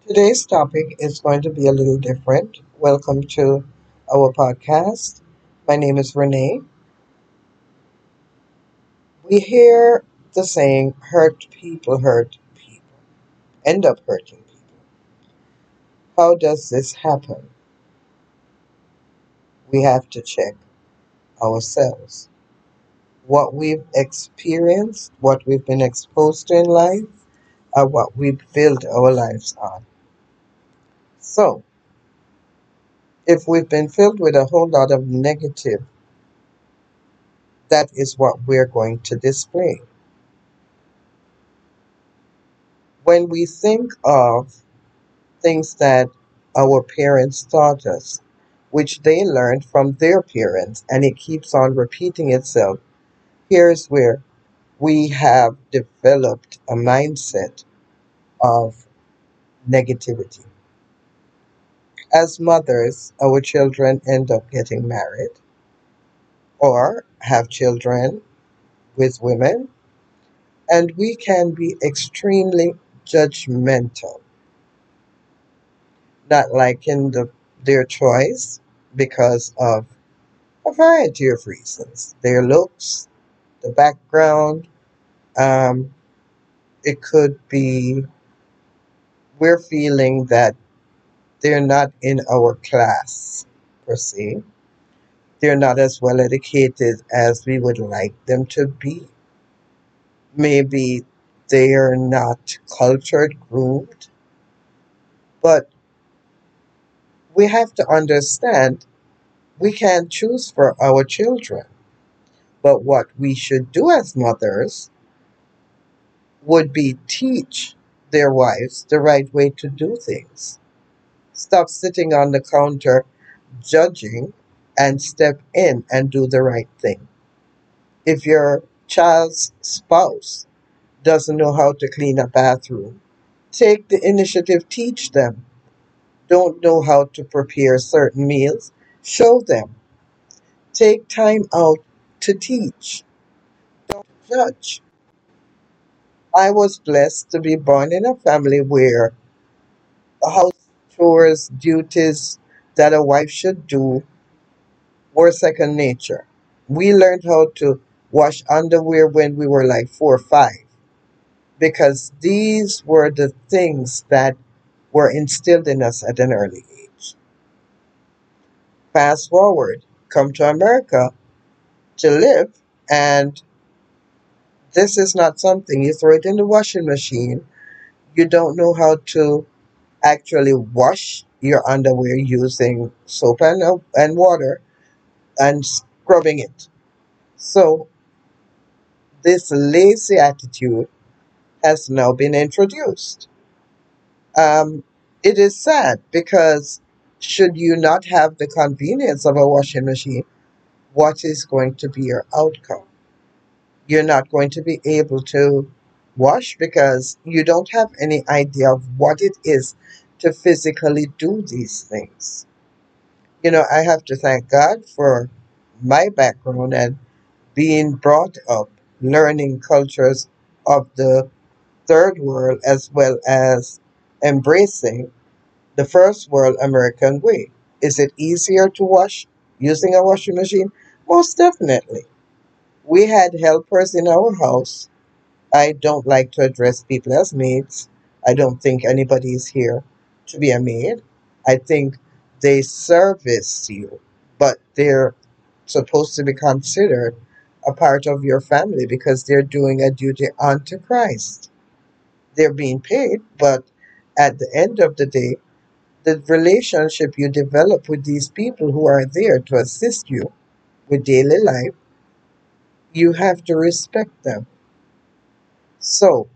Today's topic is going to be a little different. Welcome to our podcast. My name is Renee. We hear the saying, hurt people, end up hurting people. How does this happen? We have to check ourselves. What we've experienced, what we've been exposed to in life, are what we build our lives on. So, if we've been filled with a whole lot of negative, that is what we're going to display. When we think of things that our parents taught us, which they learned from their parents, and it keeps on repeating itself, here's where we have developed a mindset of negativity. As mothers, our children end up getting married or have children with women, and we can be extremely judgmental, not liking their choice because of a variety of reasons. Their looks, the background, um, it could be we're feeling that they're not in our class per se. They're not as well educated as we would like them to be. Maybe they're not cultured, groomed, but we have to understand we can't choose for our children. But what we should do as mothers would be teach their wives the right way to do things. Stop sitting on the counter judging and step in and do the right thing. If your child's spouse doesn't know how to clean a bathroom, take the initiative, teach them. Don't know how to prepare certain meals, show them. Take time out to teach. Don't judge. I was blessed to be born in a family where house chores, duties that a wife should do were second nature. We learned how to wash underwear when we were like 4 or 5 because these were the things that were instilled in us at an early age. Fast forward, come to America to live, and this is not something you throw it in the washing machine. You don't know how to actually wash your underwear using soap and water and scrubbing it. So, this lazy attitude has now been introduced. Um, it is sad because should you not have the convenience of a washing machine, what is going to be your outcome? You're not going to be able to wash because you don't have any idea of what it is to physically do these things. I have to thank God for my background and being brought up learning cultures of the third world as well as embracing the first world American way. Is it easier to wash using a washing machine? Most definitely. We had helpers in our house. I don't like to address people as maids. I don't think anybody is here to be a maid. I think they service you, but they're supposed to be considered a part of your family because they're doing a duty unto Christ. They're being paid, but at the end of the day, the relationship you develop with these people who are there to assist you with daily life, you have to respect them. So,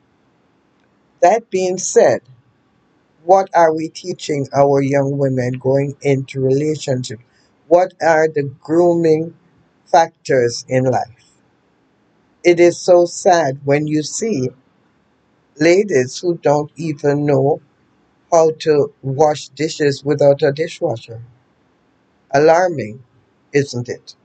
that being said, what are we teaching our young women going into relationship? What are the grooming factors in life? It is so sad when you see ladies who don't even know how to wash dishes without a dishwasher. Alarming, isn't it?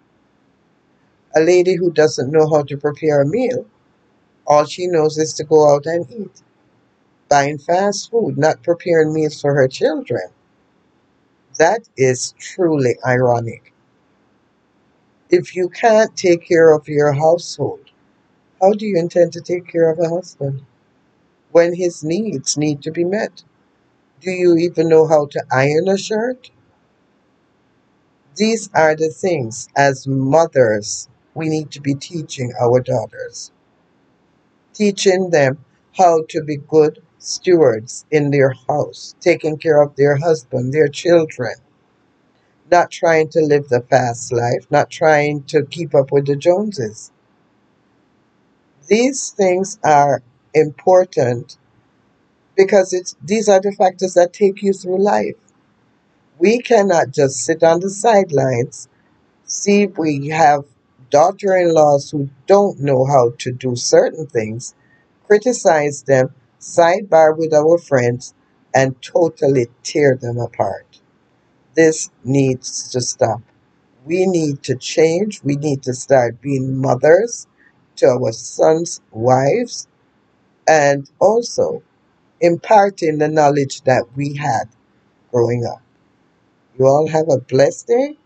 A lady who doesn't know how to prepare a meal, all she knows is to go out and eat. buying fast food, not preparing meals for her children. That is truly ironic. If you can't take care of your household, how do you intend to take care of a husband when his needs need to be met? Do you even know how to iron a shirt? These are the things as mothers we need to be teaching our daughters, teaching them how to be good stewards in their house, taking care of their husband, their children, not trying to live the fast life, not trying to keep up with the Joneses. These things are important because these are the factors that take you through life. We cannot just sit on the sidelines, see if we have daughter-in-laws who don't know how to do certain things, criticize them, sidebar with our friends, and totally tear them apart. This needs to stop. We need to change. We need to start being mothers to our sons' wives and also imparting the knowledge that we had growing up. You all have a blessed day.